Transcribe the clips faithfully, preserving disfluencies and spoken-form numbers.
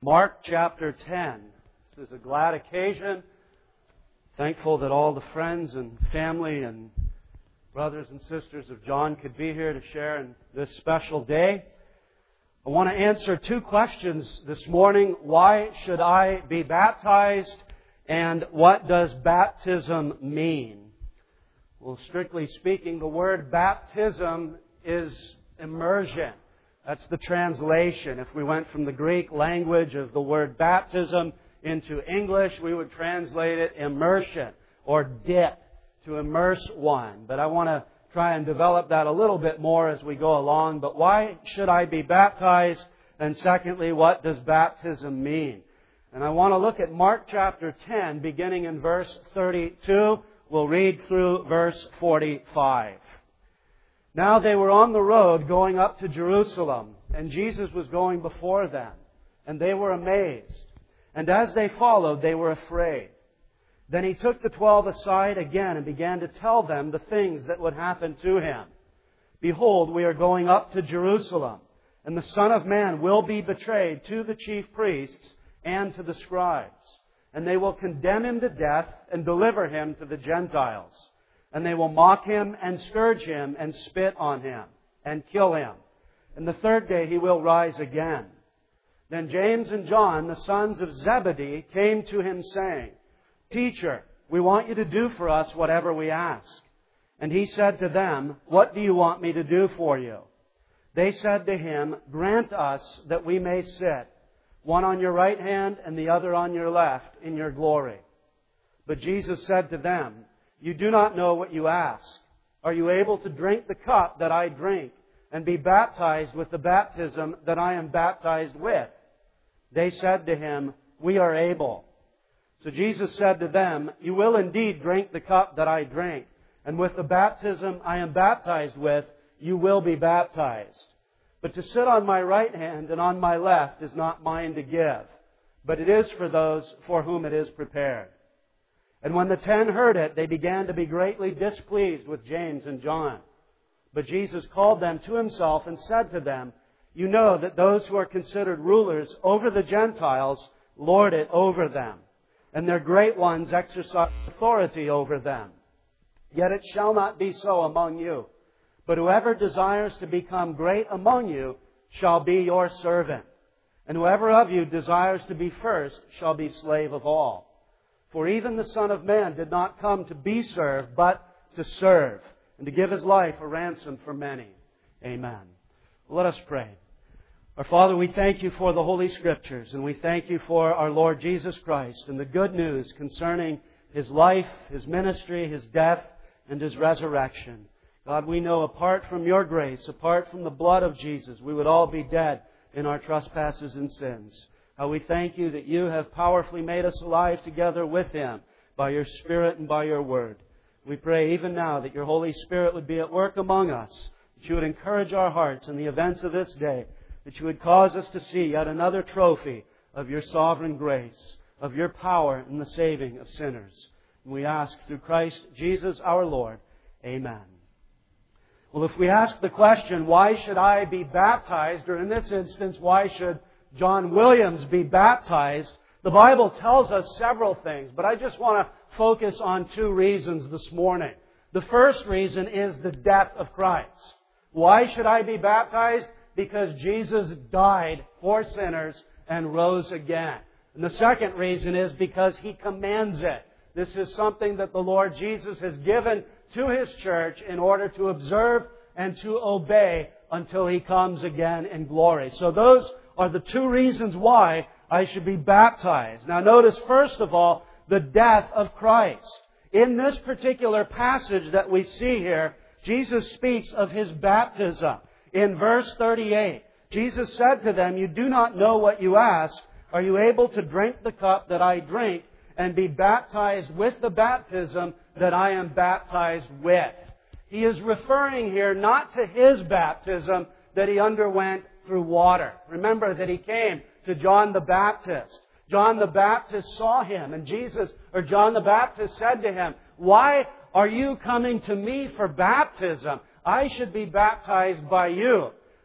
Mark chapter ten. This is a glad occasion. Thankful that all the friends and family and brothers and sisters of John could be here to share in this special day. I want to answer two questions this morning. Why should I be baptized? And what does baptism mean? Well, strictly speaking, the word baptism is immersion. That's the translation. If we went from the Greek language of the word baptism into English, we would translate it immersion or dip, to immerse one. But I want to try and develop that a little bit more as we go along. But why should I be baptized? And secondly, what does baptism mean? And I want to look at Mark chapter ten, beginning in verse thirty-two. We'll read through verse forty-five. Now they were on the road going up to Jerusalem, and Jesus was going before them, and they were amazed. And as they followed, they were afraid. Then He took the twelve aside again and began to tell them the things that would happen to Him. Behold, we are going up to Jerusalem, and the Son of Man will be betrayed to the chief priests and to the scribes. And they will condemn Him to death and deliver Him to the Gentiles. And they will mock Him and scourge Him and spit on Him and kill Him. And the third day He will rise again. Then James and John, the sons of Zebedee, came to Him saying, Teacher, we want You to do for us whatever we ask. And He said to them, What do you want Me to do for you? They said to Him, Grant us that we may sit, one on Your right hand and the other on Your left, in Your glory. But Jesus said to them, You do not know what you ask. Are you able to drink the cup that I drink and be baptized with the baptism that I am baptized with? They said to Him, We are able. So Jesus said to them, You will indeed drink the cup that I drink, and with the baptism I am baptized with, you will be baptized. But to sit on my right hand and on my left is not mine to give, but it is for those for whom it is prepared. And when the ten heard it, they began to be greatly displeased with James and John. But Jesus called them to Himself and said to them, You know that those who are considered rulers over the Gentiles lord it over them, and their great ones exercise authority over them. Yet it shall not be so among you. But whoever desires to become great among you shall be your servant. And whoever of you desires to be first shall be slave of all. For even the Son of Man did not come to be served, but to serve, and to give His life a ransom for many. Amen. Let us pray. Our Father, we thank You for the Holy Scriptures, and we thank You for our Lord Jesus Christ and the good news concerning His life, His ministry, His death, and His resurrection. God, we know apart from Your grace, apart from the blood of Jesus, we would all be dead in our trespasses and sins. How we thank You that You have powerfully made us alive together with Him by Your Spirit and by Your Word. We pray even now that Your Holy Spirit would be at work among us, that You would encourage our hearts in the events of this day, that You would cause us to see yet another trophy of Your sovereign grace, of Your power in the saving of sinners. And we ask through Christ Jesus our Lord. Amen. Well, if we ask the question, why should I be baptized, or in this instance, why should John Williams be baptized, the Bible tells us several things, but I just want to focus on two reasons this morning. The first reason is the death of Christ. Why should I be baptized? Because Jesus died for sinners and rose again. And the second reason is because He commands it. This is something that the Lord Jesus has given to His church in order to observe and to obey until He comes again in glory. So those are the two reasons why I should be baptized. Now notice, first of all, the death of Christ. In this particular passage that we see here, Jesus speaks of His baptism. In verse thirty-eight, Jesus said to them, You do not know what you ask. Are you able to drink the cup that I drink and be baptized with the baptism that I am baptized with? He is referring here not to His baptism that He underwent through water. Remember that He came to John the Baptist. John the Baptist saw Him, and Jesus, or John the Baptist said to Him, Why are you coming to me for baptism? I should be baptized by you.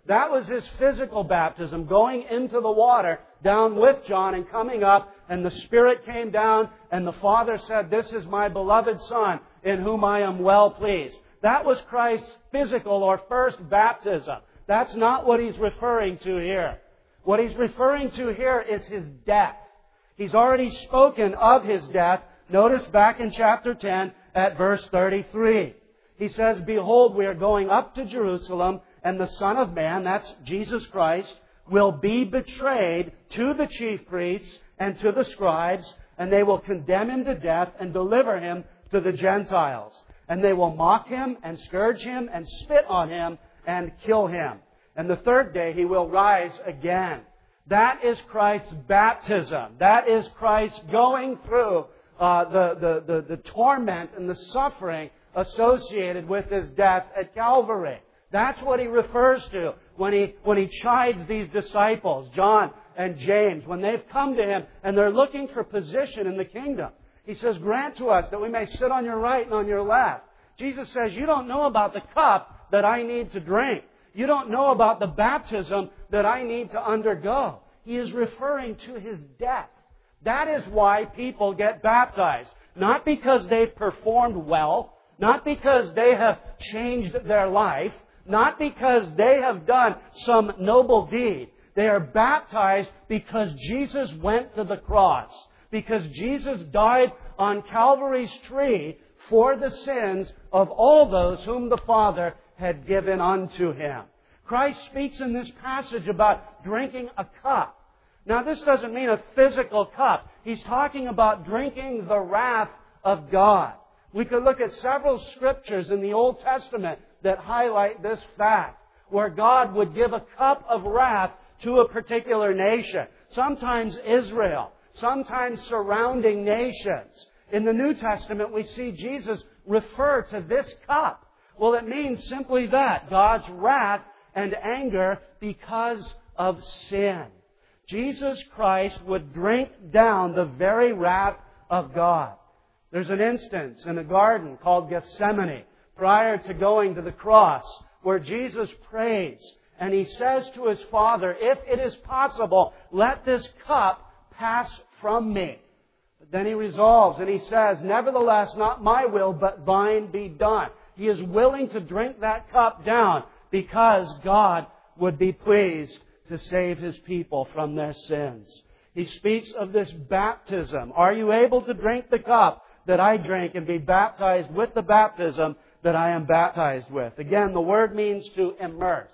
That was His physical baptism, going into the water down with John and coming up, and the Spirit came down, and the Father said, "This is my beloved Son, in whom I am well pleased." That was Christ's physical or first baptism. That's not what He's referring to here. What He's referring to here is His death. He's already spoken of His death. Notice back in chapter ten at verse thirty-three. He says, "Behold, we are going up to Jerusalem, and the Son of Man," that's Jesus Christ, "will be betrayed to the chief priests and to the scribes, and they will condemn Him to death and deliver Him to the Gentiles. And they will mock Him and scourge Him and spit on Him and kill Him. And the third day He will rise again." That is Christ's baptism. That is Christ going through uh, the, the, the, the torment and the suffering associated with His death at Calvary. That's what He refers to when He, when He chides these disciples, John and James, when they've come to Him and they're looking for position in the kingdom. He says, "Grant to us that we may sit on your right and on your left." Jesus says, "You don't know about the cup that I need to drink. You don't know about the baptism that I need to undergo." He is referring to His death. That is why people get baptized. Not because they've performed well, not because they have changed their life, not because they have done some noble deed. They are baptized because Jesus went to the cross. Because Jesus died on Calvary's tree for the sins of all those whom the Father had given unto Him. Christ speaks in this passage about drinking a cup. Now, this doesn't mean a physical cup. He's talking about drinking the wrath of God. We could look at several scriptures in the Old Testament that highlight this fact, where God would give a cup of wrath to a particular nation. Sometimes Israel, sometimes surrounding nations. In the New Testament, we see Jesus refer to this cup. Well, it means simply that, God's wrath and anger because of sin. Jesus Christ would drink down the very wrath of God. There's an instance in a garden called Gethsemane, prior to going to the cross, where Jesus prays and He says to His Father, "If it is possible, let this cup pass from me." But then He resolves and He says, "Nevertheless, not my will, but thine be done." He is willing to drink that cup down because God would be pleased to save His people from their sins. He speaks of this baptism. Are you able to drink the cup that I drink and be baptized with the baptism that I am baptized with? Again, the word means to immerse.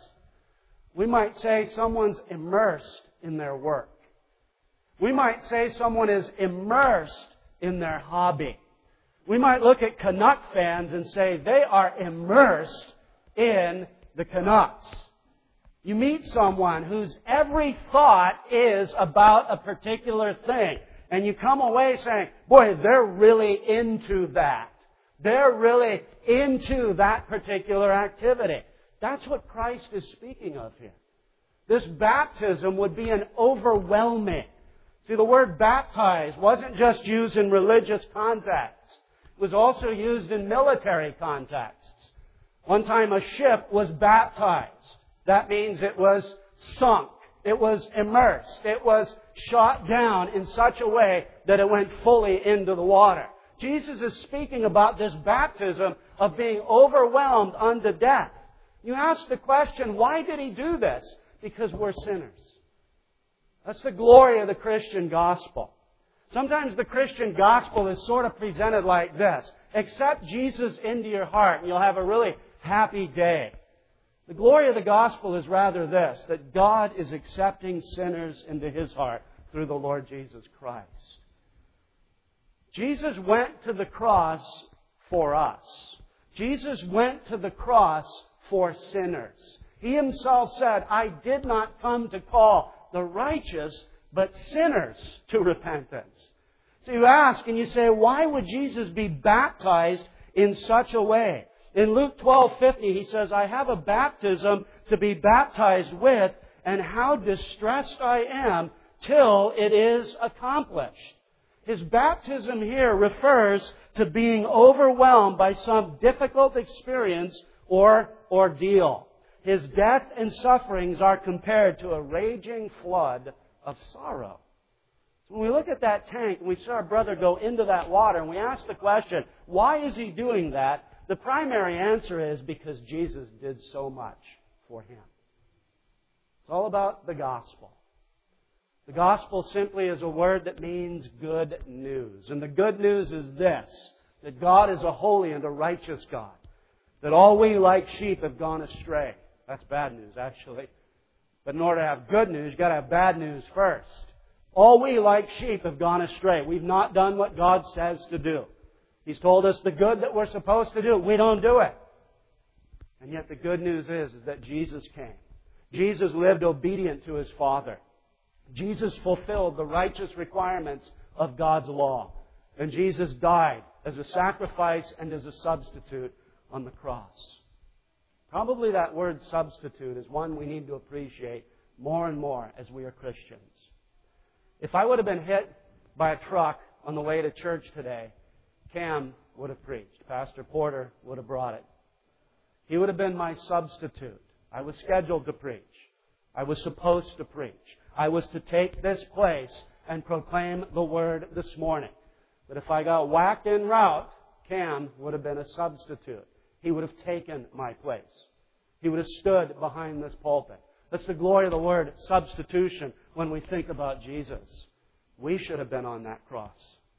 We might say someone's immersed in their work. We might say someone is immersed in their hobby. We might look at Canuck fans and say they are immersed in the Canucks. You meet someone whose every thought is about a particular thing, and you come away saying, boy, they're really into that. They're really into that particular activity. That's what Christ is speaking of here. This baptism would be an overwhelming. See, the word baptize wasn't just used in religious contexts. It was also used in military contexts. One time a ship was baptized. That means it was sunk. It was immersed. It was shot down in such a way that it went fully into the water. Jesus is speaking about this baptism of being overwhelmed unto death. You ask the question, why did He do this? Because we're sinners. That's the glory of the Christian gospel. Sometimes the Christian gospel is sort of presented like this. Accept Jesus into your heart and you'll have a really happy day. The glory of the gospel is rather this, that God is accepting sinners into His heart through the Lord Jesus Christ. Jesus went to the cross for us. Jesus went to the cross for sinners. He Himself said, "I did not come to call the righteous, but sinners to repentance." So you ask and you say, why would Jesus be baptized in such a way? In Luke twelve fifty, He says, "I have a baptism to be baptized with, and how distressed I am till it is accomplished." His baptism here refers to being overwhelmed by some difficult experience or ordeal. His death and sufferings are compared to a raging flood of sorrow. So when we look at that tank and we see our brother go into that water and we ask the question, why is he doing that? The primary answer is because Jesus did so much for him. It's all about the gospel. The gospel simply is a word that means good news. And the good news is this, that God is a holy and a righteous God. That all we like sheep have gone astray. That's bad news, actually. But in order to have good news, you've got to have bad news first. All we like sheep have gone astray. We've not done what God says to do. He's told us the good that we're supposed to do. We don't do it. And yet the good news is, is that Jesus came. Jesus lived obedient to His Father. Jesus fulfilled the righteous requirements of God's law. And Jesus died as a sacrifice and as a substitute on the cross. Probably that word substitute is one we need to appreciate more and more as we are Christians. If I would have been hit by a truck on the way to church today, Cam would have preached. Pastor Porter would have brought it. He would have been my substitute. I was scheduled to preach. I was supposed to preach. I was to take this place and proclaim the Word this morning. But if I got whacked en route, Cam would have been a substitute. He would have taken my place. He would have stood behind this pulpit. That's the glory of the word substitution when we think about Jesus. We should have been on that cross.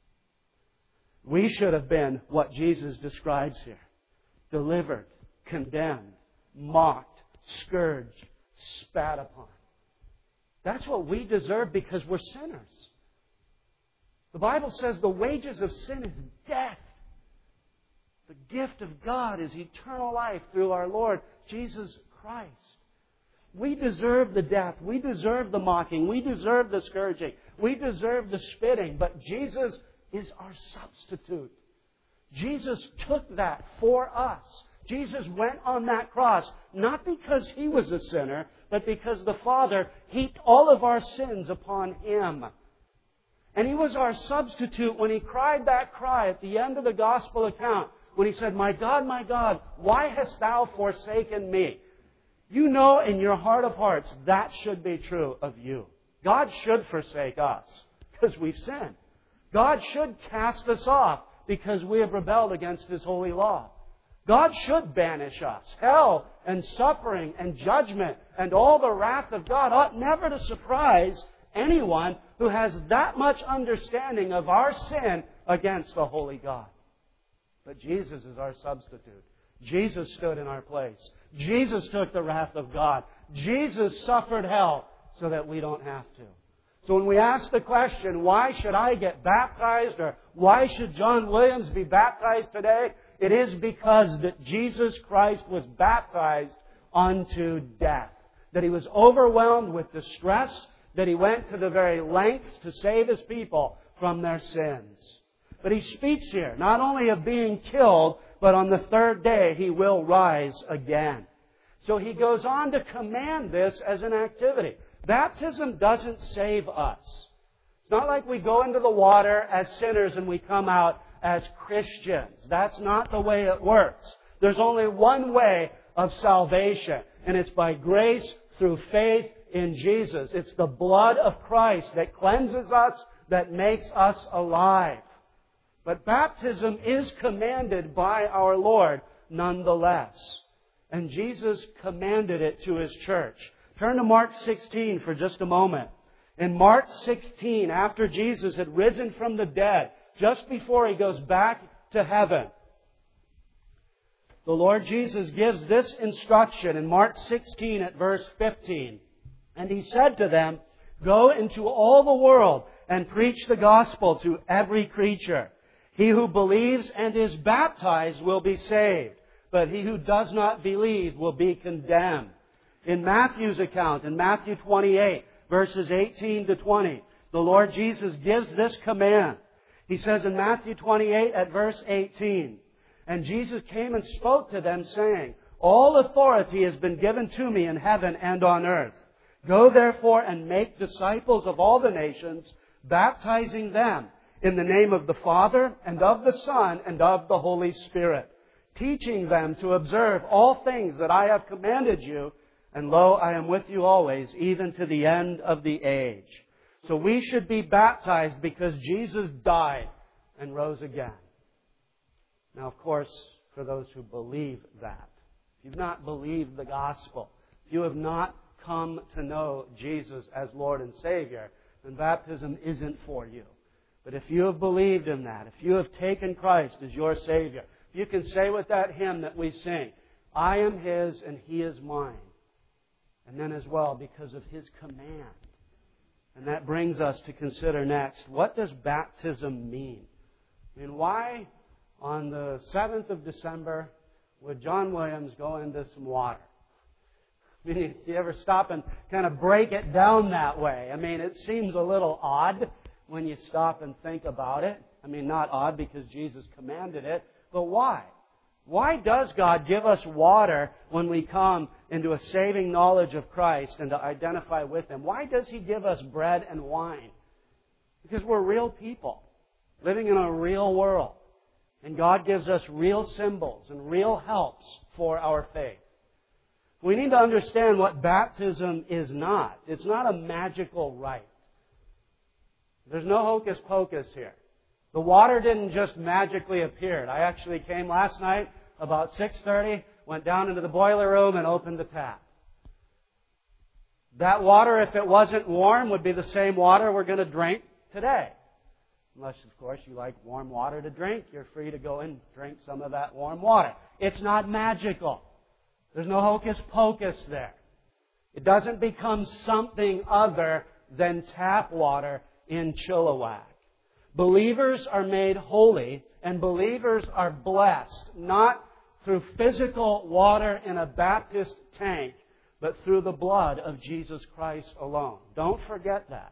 We should have been what Jesus describes here. Delivered, condemned, mocked, scourged, spat upon. That's what we deserve because we're sinners. The Bible says the wages of sin is death. The gift of God is eternal life through our Lord Jesus Christ. We deserve the death. We deserve the mocking. We deserve the scourging. We deserve the spitting. But Jesus is our substitute. Jesus took that for us. Jesus went on that cross, not because He was a sinner, but because the Father heaped all of our sins upon Him. And He was our substitute when He cried that cry at the end of the gospel account, when He said, "My God, my God, why hast Thou forsaken me?" You know in your heart of hearts that should be true of you. God should forsake us because we've sinned. God should cast us off because we have rebelled against His holy law. God should banish us. Hell and suffering and judgment and all the wrath of God ought never to surprise anyone who has that much understanding of our sin against the holy God. But Jesus is our substitute. Jesus stood in our place. Jesus took the wrath of God. Jesus suffered hell so that we don't have to. So when we ask the question, why should I get baptized, or why should John Williams be baptized today? It is because that Jesus Christ was baptized unto death. That He was overwhelmed with distress, that He went to the very lengths to save His people from their sins. But He speaks here not only of being killed, but on the third day He will rise again. So He goes on to command this as an activity. Baptism doesn't save us. It's not like we go into the water as sinners and we come out as Christians. That's not the way it works. There's only one way of salvation, and it's by grace through faith in Jesus. It's the blood of Christ that cleanses us, that makes us alive. But baptism is commanded by our Lord nonetheless. And Jesus commanded it to His church. Turn to Mark sixteen for just a moment. In Mark sixteen, after Jesus had risen from the dead, just before He goes back to heaven, the Lord Jesus gives this instruction in Mark sixteen at verse fifteen. And He said to them, "Go into all the world and preach the gospel to every creature. He who believes and is baptized will be saved, but he who does not believe will be condemned." In Matthew's account, in Matthew twenty-eight, verses eighteen to twenty, the Lord Jesus gives this command. He says in Matthew twenty-eight at verse eighteen, "And Jesus came and spoke to them, saying, All authority has been given to me in heaven and on earth. Go therefore and make disciples of all the nations, baptizing them in the name of the Father and of the Son and of the Holy Spirit, teaching them to observe all things that I have commanded you, and lo, I am with you always, even to the end of the age. So we should be baptized because Jesus died and rose again. Now, of course, for those who believe that, if you've not believed the gospel, if you have not come to know Jesus as Lord and Savior, then baptism isn't for you. But if you have believed in that, if you have taken Christ as your Savior, you can say with that hymn that we sing, I am His and He is mine. And then as well, because of His command. And that brings us to consider next, what does baptism mean? I mean, why on the seventh of December would John Williams go into some water? I mean, if you ever stop and kind of break it down that way, I mean, it seems a little odd when you stop and think about it. I mean, not odd because Jesus commanded it, but why? Why does God give us water when we come into a saving knowledge of Christ and to identify with Him? Why does He give us bread and wine? Because we're real people living in a real world. And God gives us real symbols and real helps for our faith. We need to understand what baptism is not. It's not a magical rite. There's no hocus pocus here. The water didn't just magically appear. I actually came last night about six thirty, went down into the boiler room and opened the tap. That water, if it wasn't warm, would be the same water we're going to drink today. Unless, of course, you like warm water to drink, you're free to go and drink some of that warm water. It's not magical. There's no hocus pocus there. It doesn't become something other than tap water in Chilliwack. Believers are made holy and believers are blessed, not through physical water in a Baptist tank, but through the blood of Jesus Christ alone. Don't forget that.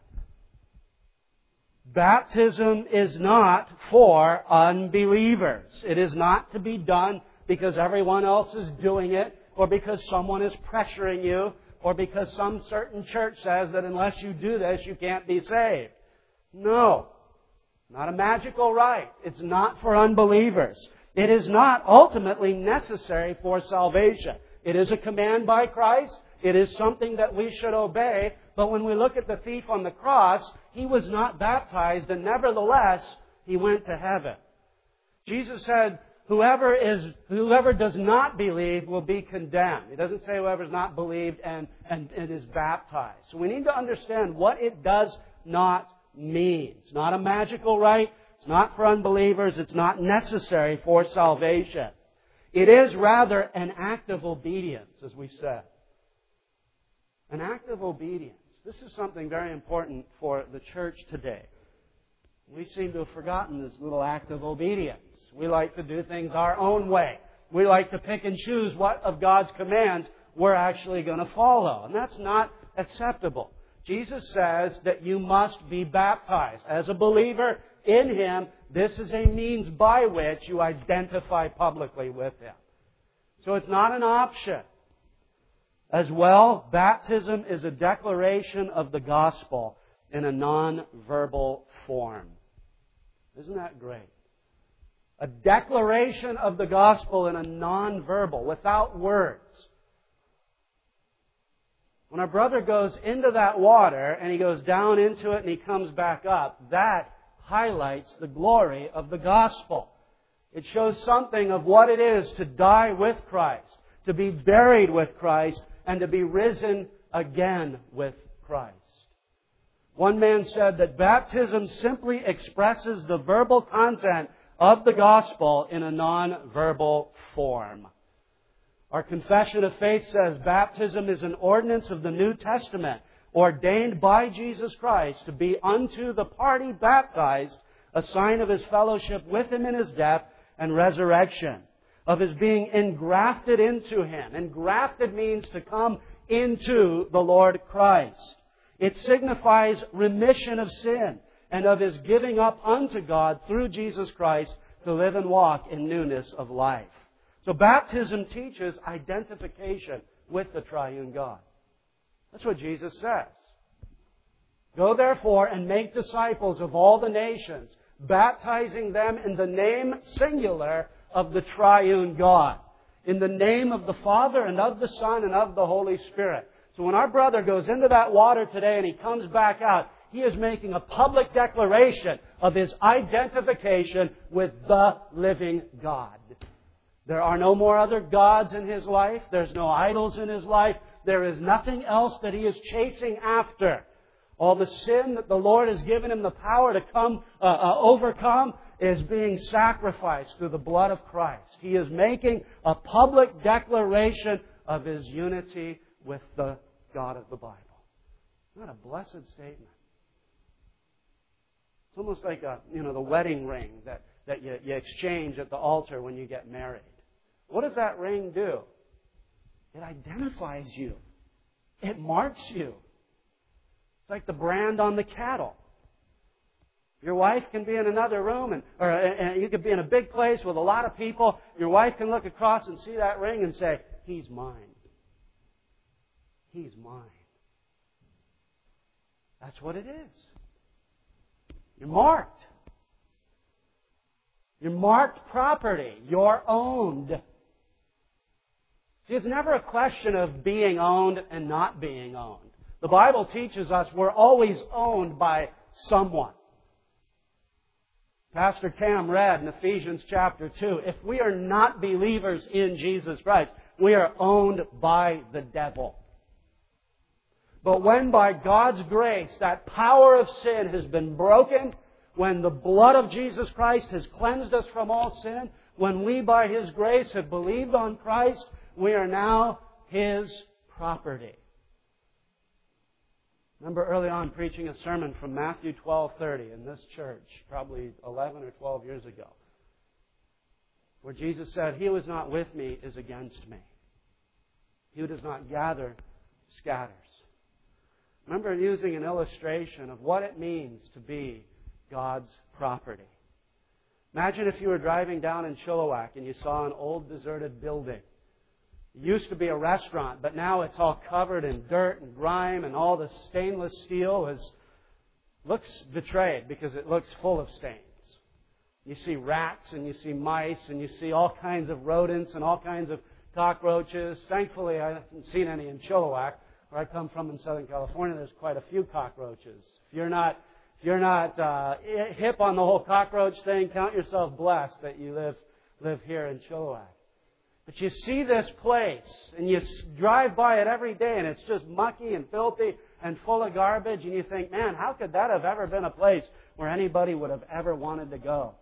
Baptism is not for unbelievers. It is not to be done because everyone else is doing it, or because someone is pressuring you, or because some certain church says that unless you do this, you can't be saved. No. Not a magical rite. It's not for unbelievers. It is not ultimately necessary for salvation. It is a command by Christ. It is something that we should obey. But when we look at the thief on the cross, he was not baptized, and nevertheless, he went to heaven. Jesus said, Whoever is, whoever does not believe will be condemned. He doesn't say whoever is not believed and, and, and is baptized. So we need to understand what it does not mean. It's not a magical rite. It's not for unbelievers. It's not necessary for salvation. It is rather an act of obedience, as we said. An act of obedience. This is something very important for the church today. We seem to have forgotten this little act of obedience. We like to do things our own way. We like to pick and choose what of God's commands we're actually going to follow. And that's not acceptable. Jesus says that you must be baptized. As a believer in Him, this is a means by which you identify publicly with Him. So it's not an option. As well, baptism is a declaration of the gospel in a non-verbal form. Isn't that great? A declaration of the gospel in a non-verbal, without words. When our brother goes into that water and he goes down into it and he comes back up, that highlights the glory of the gospel. It shows something of what it is to die with Christ, to be buried with Christ, and to be risen again with Christ. One man said that baptism simply expresses the verbal content of the gospel in a non-verbal form. Our confession of faith says baptism is an ordinance of the New Testament ordained by Jesus Christ to be unto the party baptized a sign of His fellowship with Him in His death and resurrection, of His being engrafted into Him. Engrafted means to come into the Lord Christ. It signifies remission of sin and of His giving up unto God through Jesus Christ to live and walk in newness of life. So baptism teaches identification with the triune God. That's what Jesus says. Go therefore and make disciples of all the nations, baptizing them in the name singular of the triune God. In the name of the Father and of the Son and of the Holy Spirit. So when our brother goes into that water today and he comes back out, he is making a public declaration of his identification with the living God. There are no more other gods in his life. There's no idols in his life. There is nothing else that he is chasing after. All the sin that the Lord has given him the power to come uh, uh, overcome is being sacrificed through the blood of Christ. He is making a public declaration of his unity with the God of the Bible. What a blessed statement. It's almost like a, you know, the wedding ring that, that you, you exchange at the altar when you get married. What does that ring do? It identifies you. It marks you. It's like the brand on the cattle. Your wife can be in another room, and, or and you could be in a big place with a lot of people. Your wife can look across and see that ring and say, "He's mine. He's mine." That's what it is. You're marked. You're marked property. You're owned. See, it's never a question of being owned and not being owned. The Bible teaches us we're always owned by someone. Pastor Cam read in Ephesians chapter two, if we are not believers in Jesus Christ, we are owned by the devil. But when by God's grace that power of sin has been broken, when the blood of Jesus Christ has cleansed us from all sin, when we by His grace have believed on Christ, we are now His property. Remember early on preaching a sermon from Matthew twelve thirty in this church, probably eleven or twelve years ago, where Jesus said, "He who is not with me is against me. He who does not gather scatters." Remember using an illustration of what it means to be God's property. Imagine if you were driving down in Chilliwack and you saw an old deserted building. It used to be a restaurant, but now it's all covered in dirt and grime, and all the stainless steel is looks betrayed because it looks full of stains. You see rats and you see mice and you see all kinds of rodents and all kinds of cockroaches. Thankfully, I haven't seen any in Chilliwack. Where I come from in Southern California, there's quite a few cockroaches. If you're not, if you're not uh, hip on the whole cockroach thing, count yourself blessed that you live live here in Chilliwack. But you see this place, and you drive by it every day, and it's just mucky and filthy and full of garbage, and you think, man, how could that have ever been a place where anybody would have ever wanted to go?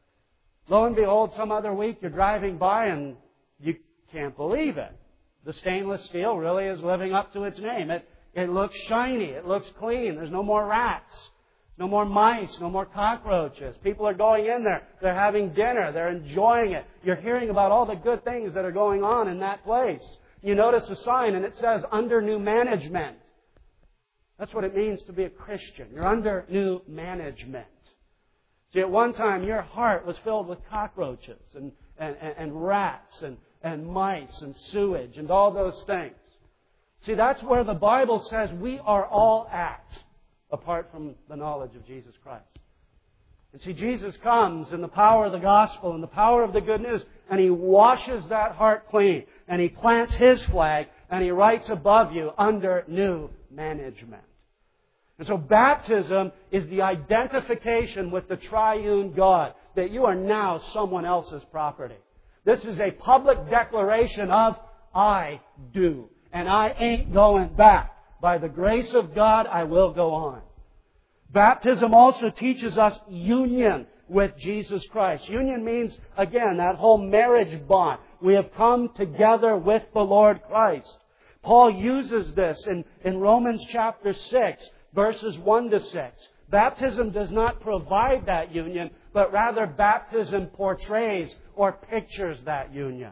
Lo and behold, some other week you're driving by, and you can't believe it. The stainless steel really is living up to its name. It, it looks shiny. It looks clean. There's no more rats. No more mice. No more cockroaches. People are going in there. They're having dinner. They're enjoying it. You're hearing about all the good things that are going on in that place. You notice a sign and it says, under new management. That's what it means to be a Christian. You're under new management. See, at one time your heart was filled with cockroaches and, and, and, and rats and and mice and sewage and all those things. See, that's where the Bible says we are all at, apart from the knowledge of Jesus Christ. And see, Jesus comes in the power of the gospel and the power of the good news, and He washes that heart clean, and He plants His flag, and He writes above you, under new management. And so baptism is the identification with the triune God, that you are now someone else's property. This is a public declaration of, I do. And I ain't going back. By the grace of God, I will go on. Baptism also teaches us union with Jesus Christ. Union means, again, that whole marriage bond. We have come together with the Lord Christ. Paul uses this in, in Romans chapter six, verses one to six. Baptism does not provide that union, but rather baptism portrays or pictures that union.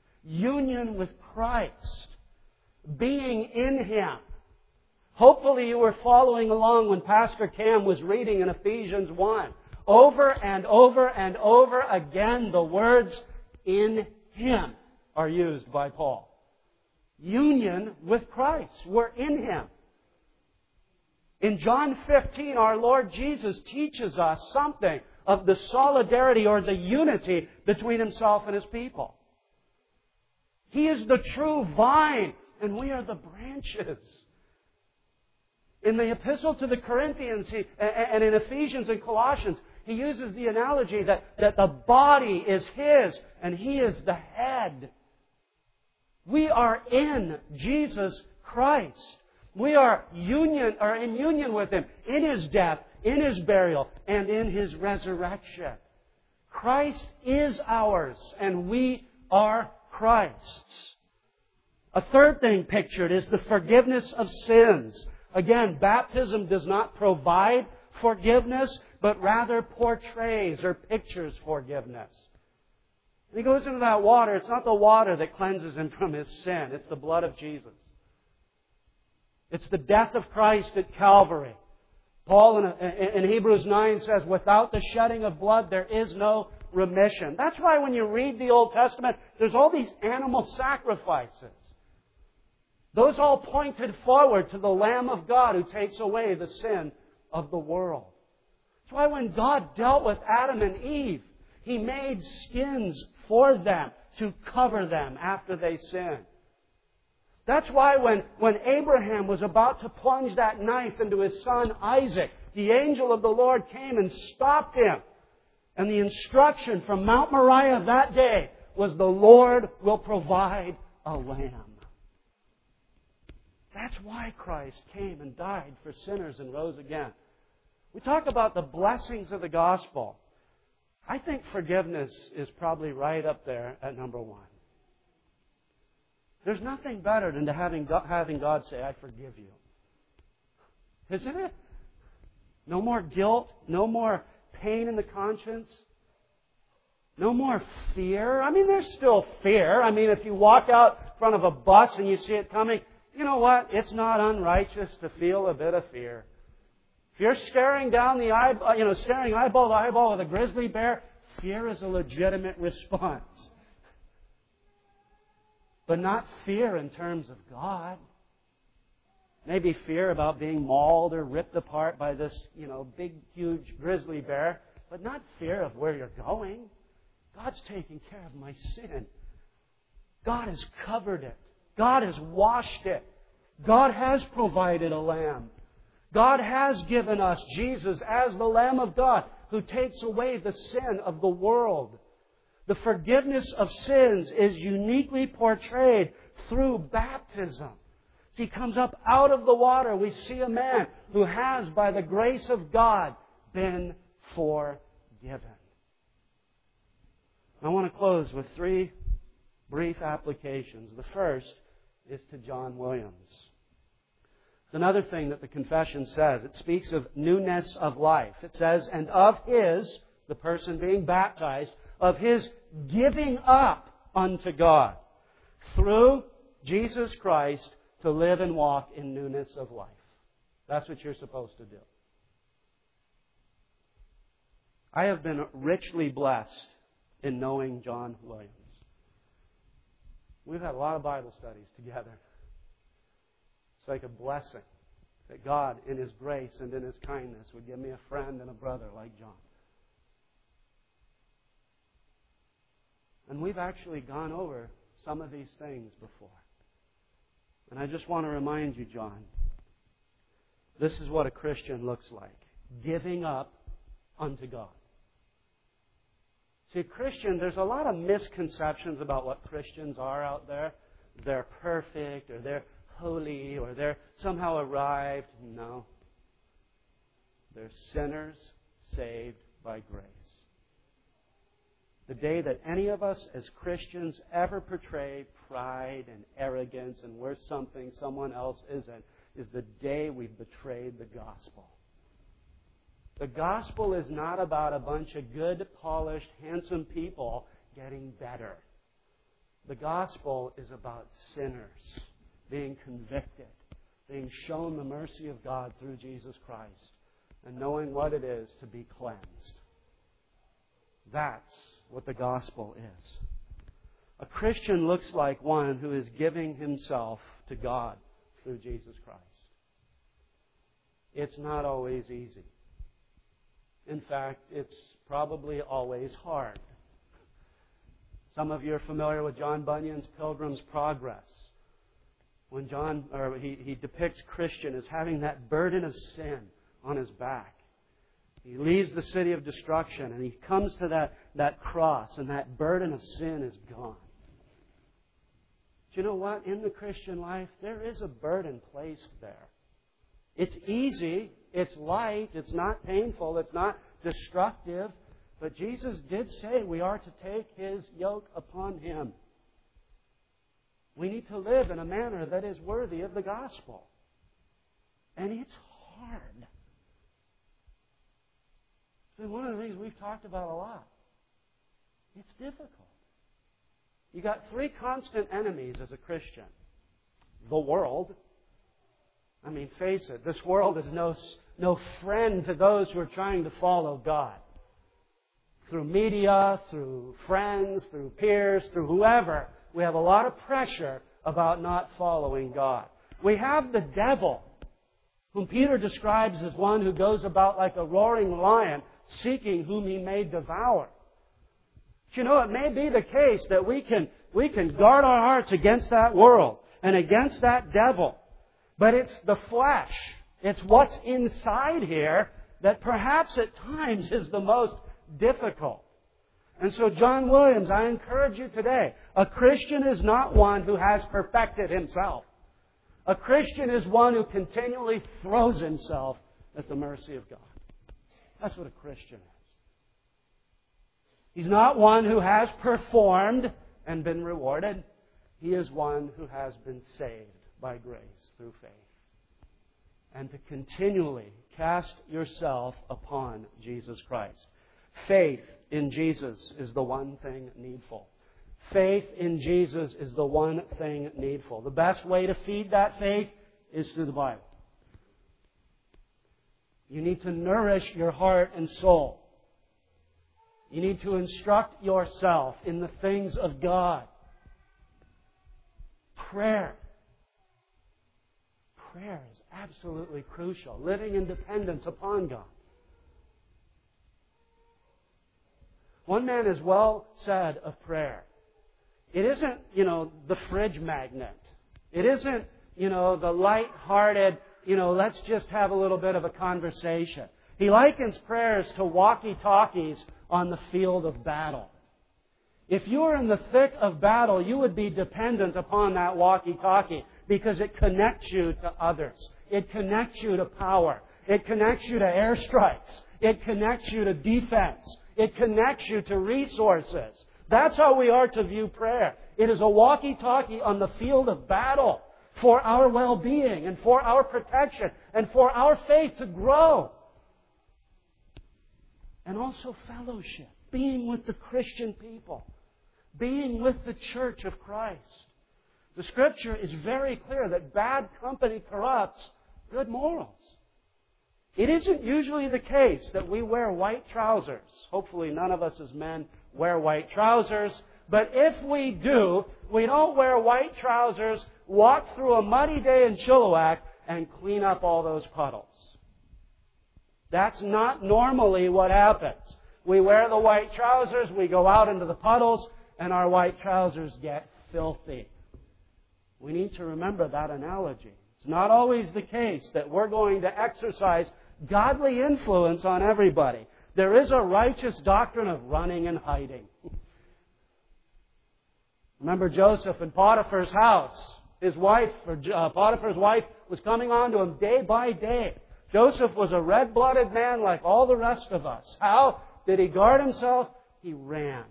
Union with Christ. Being in Him. Hopefully you were following along when Pastor Cam was reading in Ephesians one. Over and over and over again, the words in Him are used by Paul. Union with Christ. We're in Him. In John fifteen, our Lord Jesus teaches us something of the solidarity or the unity between Himself and His people. He is the true vine, and we are the branches. In the Epistle to the Corinthians he, and in Ephesians and Colossians, he uses the analogy that, that the body is His and He is the head. We are in Jesus Christ. We are union or in union with Him in His death, in His burial, and in His resurrection. Christ is ours, and we are Christ's. A third thing pictured is the forgiveness of sins. Again, baptism does not provide forgiveness, but rather portrays or pictures forgiveness. When he goes into that water, it's not the water that cleanses him from his sin. It's the blood of Jesus. It's the death of Christ at Calvary. Paul in, in Hebrews nine says, without the shedding of blood, there is no remission. That's why when you read the Old Testament, there's all these animal sacrifices. Those all pointed forward to the Lamb of God who takes away the sin of the world. That's why when God dealt with Adam and Eve, He made skins for them to cover them after they sinned. That's why when, when Abraham was about to plunge that knife into his son Isaac, the angel of the Lord came and stopped him. And the instruction from Mount Moriah that day was, the Lord will provide a lamb. That's why Christ came and died for sinners and rose again. We talk about the blessings of the gospel. I think forgiveness is probably right up there at number one. There's nothing better than to having God, having God say, I forgive you. Isn't it? No more guilt, no more pain in the conscience, no more fear. I mean, there's still fear. I mean, if you walk out in front of a bus and you see it coming, you know what? It's not unrighteous to feel a bit of fear. If you're staring down the eye, you know, staring eyeball to eyeball with a grizzly bear, fear is a legitimate response. But not fear in terms of God. Maybe fear about being mauled or ripped apart by this, you know, big, huge grizzly bear, but not fear of where you're going. God's taking care of my sin. God has covered it. God has washed it. God has provided a lamb. God has given us Jesus as the Lamb of God who takes away the sin of the world. The forgiveness of sins is uniquely portrayed through baptism. As He comes up out of the water, we see a man who has, by the grace of God, been forgiven. I want to close with three brief applications. The first is to John Williams. It's another thing that the confession says. It speaks of newness of life. It says, and of his, the person being baptized, of his giving up unto God through Jesus Christ to live and walk in newness of life. That's what you're supposed to do. I have been richly blessed in knowing John Williams. We've had a lot of Bible studies together. It's like a blessing that God, in His grace and in His kindness, would give me a friend and a brother like John. And we've actually gone over some of these things before. And I just want to remind you, John, this is what a Christian looks like. Giving up unto God. See, Christian, there's a lot of misconceptions about what Christians are out there. They're perfect, or they're holy, or they're somehow arrived. No. They're sinners saved by grace. The day that any of us as Christians ever portray pride and arrogance and we're something someone else isn't is the day we've betrayed the gospel. The gospel is not about a bunch of good, polished, handsome people getting better. The gospel is about sinners being convicted, being shown the mercy of God through Jesus Christ, and knowing what it is to be cleansed. That's what the gospel is. A Christian looks like one who is giving himself to God through Jesus Christ. it's not always easy. In fact, it's probably always hard. Some of you are familiar with John Bunyan's Pilgrim's Progress. When John, or he, he depicts Christian as having that burden of sin on his back. He leaves the city of destruction and he comes to that, that cross, and that burden of sin is gone. Do you know what? In the Christian life, there is a burden placed there. It's easy, it's light, it's not painful, it's not destructive. But Jesus did say we are to take His yoke upon Him. We need to live in a manner that is worthy of the gospel. And it's hard. It's been one of the things we've talked about a lot. It's difficult. You got three constant enemies as a Christian. The world. I mean, face it, this world is no, no friend to those who are trying to follow God. Through media, through friends, through peers, through whoever, we have a lot of pressure about not following God. We have the devil, whom Peter describes as one who goes about like a roaring lion, seeking whom he may devour. But you know, it may be the case that we can, we can guard our hearts against that world and against that devil. But it's the flesh, it's what's inside here that perhaps at times is the most difficult. And so, John Williams, I encourage you today, a Christian is not one who has perfected himself. A Christian is one who continually throws himself at the mercy of God. That's what a Christian is. He's not one who has performed and been rewarded. He is one who has been saved by grace through faith. And to continually cast yourself upon Jesus Christ. Faith in Jesus is the one thing needful. Faith in Jesus is the one thing needful. The best way to feed that faith is through the Bible. You need to nourish your heart and soul. You need to instruct yourself in the things of God. Prayer. Prayer is absolutely crucial. Living in dependence upon God. One man has well said of prayer, it isn't, you know, the fridge magnet. It isn't, you know, the light-hearted, you know, let's just have a little bit of a conversation. He likens prayers to walkie-talkies on the field of battle. If you were in the thick of battle, you would be dependent upon that walkie-talkie because it connects you to others. It connects you to power. It connects you to airstrikes. It connects you to defense. It connects you to resources. That's how we are to view prayer. It is a walkie-talkie on the field of battle for our well-being and for our protection and for our faith to grow. And also fellowship, being with the Christian people, being with the church of Christ. The Scripture is very clear that bad company corrupts good morals. It isn't usually the case that we wear white trousers. Hopefully none of us as men wear white trousers. But if we do, we don't wear white trousers, walk through a muddy day in Chilliwack, and clean up all those puddles. That's not normally what happens. We wear the white trousers, we go out into the puddles, and our white trousers get filthy. We need to remember that analogy. It's not always the case that we're going to exercise godly influence on everybody. There is a righteous doctrine of running and hiding. Remember Joseph in Potiphar's house. His wife, or uh, Potiphar's wife, was coming on to him day by day. Joseph was a red-blooded man like all the rest of us. How did he guard himself? He ran.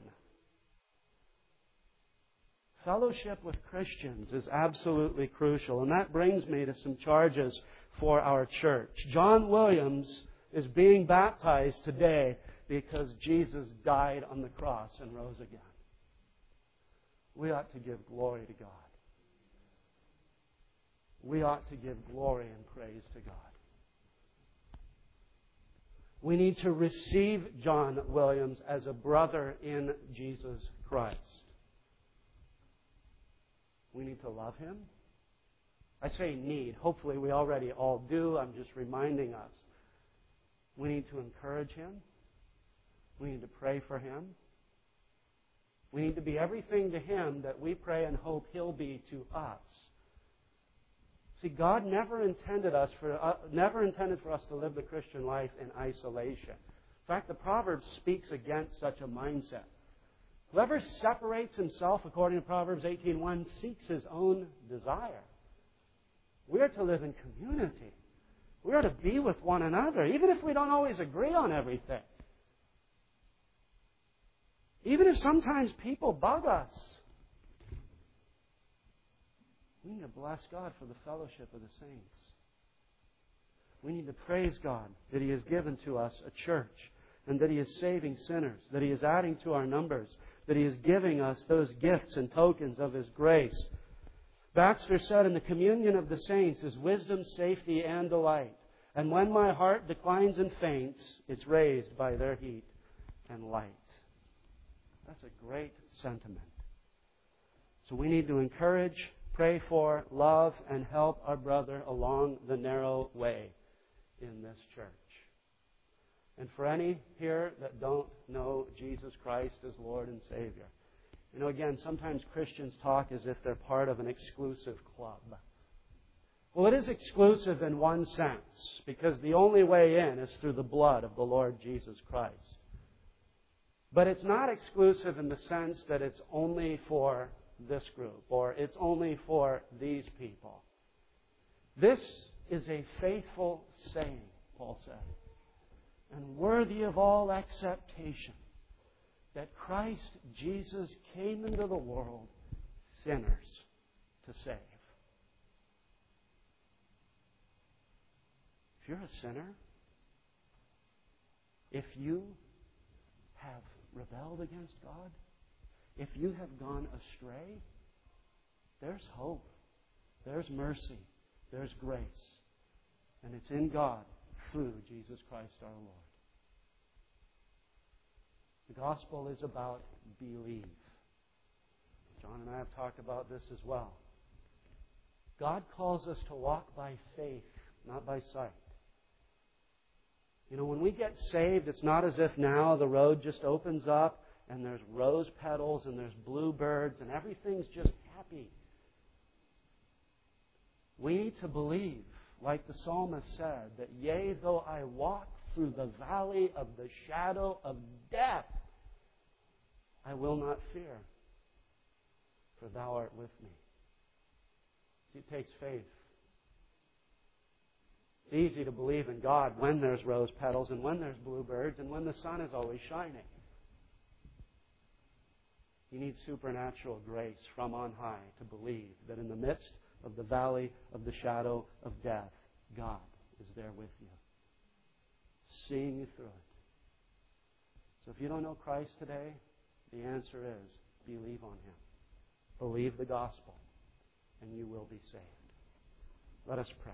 Fellowship with Christians is absolutely crucial. And that brings me to some charges for our church. John Williams is being baptized today because Jesus died on the cross and rose again. We ought to give glory to God. We ought to give glory and praise to God. We need to receive John Williams as a brother in Jesus Christ. We need to love him. I say need. Hopefully we already all do. I'm just reminding us. We need to encourage him. We need to pray for him. We need to be everything to him that we pray and hope he'll be to us. See, God never intended us for uh, never intended for us to live the Christian life in isolation. In fact, the Proverbs speaks against such a mindset. Whoever separates himself, according to Proverbs eighteen one, seeks his own desire. We are to live in community. We are to be with one another, even if we don't always agree on everything. Even if sometimes people bug us. We need to bless God for the fellowship of the saints. We need to praise God that He has given to us a church and that He is saving sinners, that He is adding to our numbers, that He is giving us those gifts and tokens of His grace. Baxter said, in the communion of the saints is wisdom, safety, and delight. And when my heart declines and faints, it's raised by their heat and light. That's a great sentiment. So we need to encourage, pray for, love, and help our brother along the narrow way in this church. And for any here that don't know Jesus Christ as Lord and Savior, you know, again, sometimes Christians talk as if they're part of an exclusive club. Well, it is exclusive in one sense, because the only way in is through the blood of the Lord Jesus Christ. But it's not exclusive in the sense that it's only for this group or it's only for these people. This is a faithful saying, Paul said, and worthy of all acceptation, that Christ Jesus came into the world sinners to save. If you're a sinner, if you have rebelled against God, if you have gone astray, there's hope, there's mercy, there's grace. And it's in God through Jesus Christ our Lord. The gospel is about believe. John and I have talked about this as well. God calls us to walk by faith, not by sight. You know, when we get saved, it's not as if now the road just opens up and there's rose petals and there's bluebirds and everything's just happy. We need to believe, like the psalmist said, that yea, though I walk through the valley of the shadow of death, I will not fear, for thou art with me. See, it takes faith. It's easy to believe in God when there's rose petals and when there's bluebirds and when the sun is always shining. You need supernatural grace from on high to believe that in the midst of the valley of the shadow of death, God is there with you, seeing you through it. So if you don't know Christ today, the answer is believe on Him. Believe the gospel, and you will be saved. Let us pray.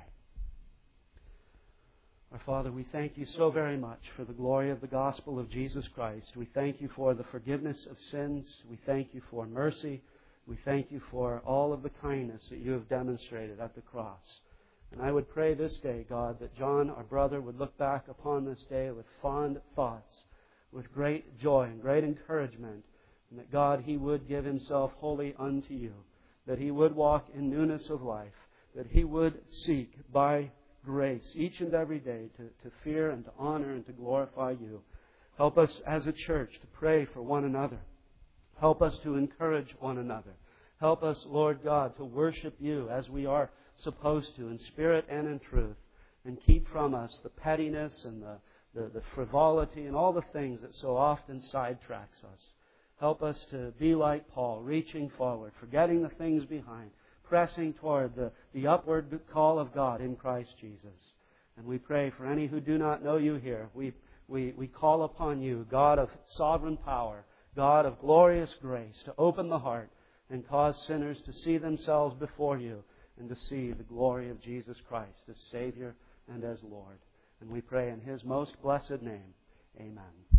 Our Father, we thank You so very much for the glory of the gospel of Jesus Christ. We thank You for the forgiveness of sins. We thank You for mercy. We thank You for all of the kindness that You have demonstrated at the cross. And I would pray this day, God, that John, our brother, would look back upon this day with fond thoughts, with great joy and great encouragement, and that, God, he would give himself wholly unto You, that he would walk in newness of life, that he would seek by grace each and every day to, to fear and to honor and to glorify You. Help us as a church to pray for one another. Help us to encourage one another. Help us, Lord God, to worship You as we are supposed to, in spirit and in truth, and keep from us the pettiness and the, the, the frivolity and all the things that so often sidetracks us. Help us to be like Paul, reaching forward, forgetting the things behind, pressing toward the, the upward call of God in Christ Jesus. And we pray for any who do not know You here. We, we, we call upon You, God of sovereign power, God of glorious grace, to open the heart and cause sinners to see themselves before You and to see the glory of Jesus Christ as Savior and as Lord. And we pray in His most blessed name. Amen.